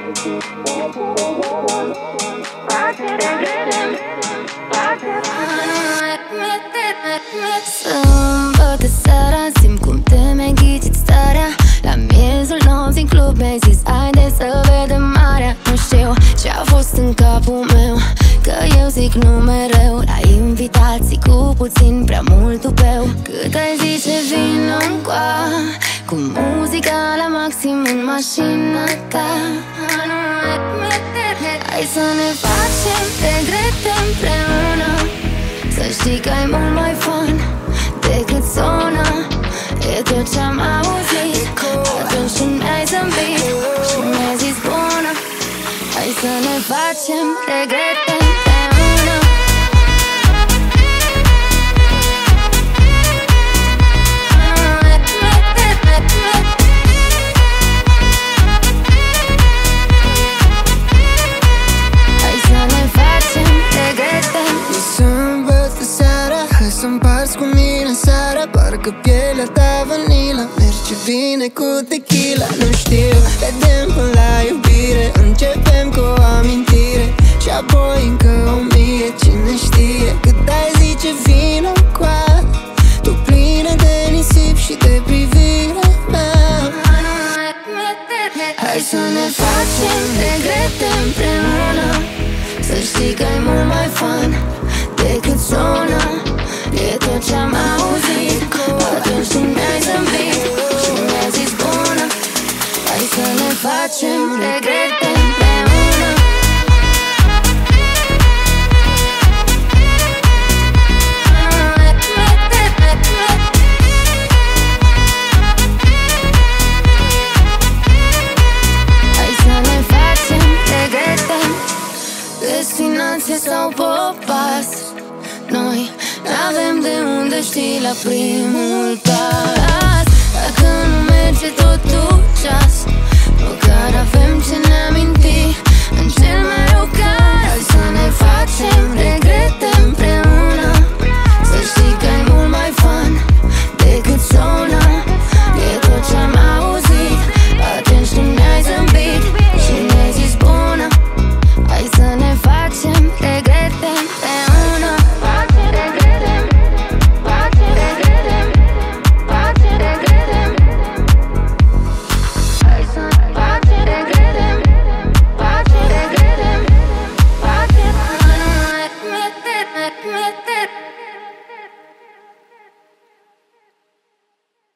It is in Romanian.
Sâmbătă seara simt cum te mi-ai ghicit starea. La miezul nopții în club mi-ai zis haide să vedem marea. Nu știu ce-a fost în capul meu, că eu zic nu mereu la invitații cu puțin prea mult tupeu. Cât ai zice vino-ncoa, cu muzica la maxim în mașina ta. Hai să ne facem regrete împreună, să știi că ai mult mai fun decât sună. E tot ce-am auzit atunci când mi-ai zâmbit și mi-ai zis bună. Hai să ne facem regrete împreună. Hai să ne facem regrete. E sâmbătă seara, hai să împarți cu mine seara. Parcă pielea ta vanila merge bine cu tequila. Nu știu, vedem până la iubire, începem cu o amintire și apoi încă 1000. Cine știe cât ai zice vino coa, tu plină de nisip și de privirea mea. Hai să ne facem regrete împreună, să știi că e mult mai fun decât sună. E tot ce-am auzit atunci când mi-ai zâmbit și mi-ai zis bună. Hai să ne facem regrete împreună. Hai să ne facem regrete. Destinație sau popas, noi n-avem de unde ști la primul pas. Dacă nu merge totul ceas,